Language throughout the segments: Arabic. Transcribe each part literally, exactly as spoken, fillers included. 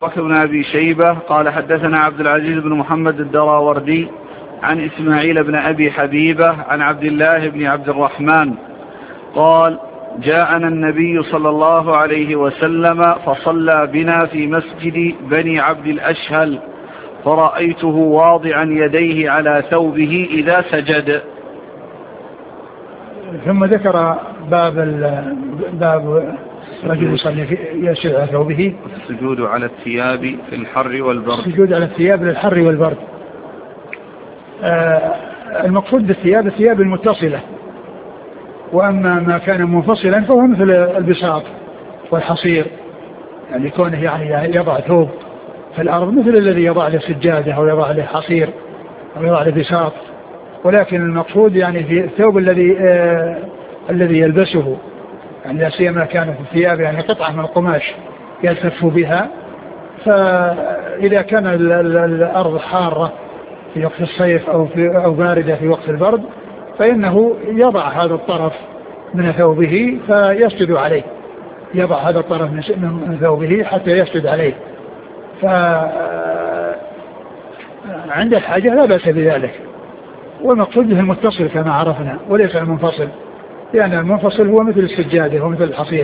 بكر بن أبي شيبة قال حدثنا عبد العزيز بن محمد الدراوردي عن إسماعيل بن أبي حبيبة عن عبد الله بن عبد الرحمن قال جاءنا النبي صلى الله عليه وسلم فصلى بنا في مسجد بني عبد الأشهل فرأيته واضعا يديه على ثوبه إذا سجد. ثم ذكر باب باب رجل يصلي يسجد على ثوبه، السجود على الثياب في الحر والبرد. السجود على الثياب للحر والبرد. آه المقصود بالثياب الثياب المتصلة، وأما ما كان منفصلا فهو مثل البساط والحصير، يعني كونه يعني يضع ثوب في الأرض مثل الذي يضع له سجادة أو يضع له حصير أو يضع له بساط، ولكن المقصود يعني في الثوب الذي آه الذي يلبسه، يعني لا سيما كانت الثياب يعني قطعة من القماش يلتف بها، فإذا كان الأرض حارة في وقت الصيف أو, في أو باردة في وقت البرد فإنه يضع هذا الطرف من ثوبه فيسجد عليه، يضع هذا الطرف من ثوبه حتى يسجد عليه، فعند الحاجة لا بأس بذلك. والمقصود به المتصل كما عرفنا وليس المنفصل، لأن المنفصل هو مثل السجادة هو مثل الحصير.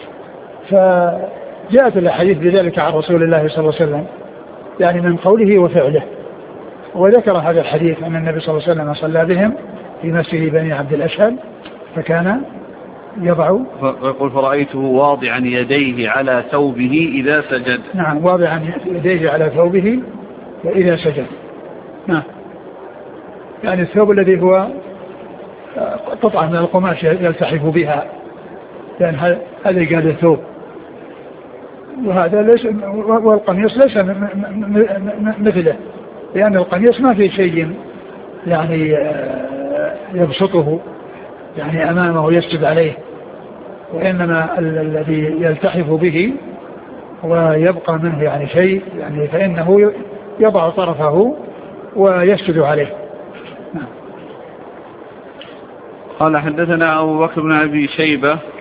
فجاءت الأحاديث بذلك عن رسول الله صلى الله عليه وسلم يعني من قوله وفعله، وذكر هذا الحديث أن النبي صلى الله عليه وسلم صلى بهم في مسجد بني عبد الأشهل فكان يضع، يقول فرأيته واضعا يديه على ثوبه إذا سجد. نعم، واضعا يديه على ثوبه إذا سجد. نعم، يعني الثوب الذي هو قطعة من القماش يلتحف بها، لأن هذا قال الثوب، وهذا ليس، والقميص ليس مثله، لأن القميص ما في شيء يعني يبسطه يعني أمامه يسجد عليه، وإنما الذي يلتحف به ويبقى منه يعني شيء يعني فإنه يضع طرفه ويسجد عليه. قال حدثنا أبو بكر بن أبي شيبة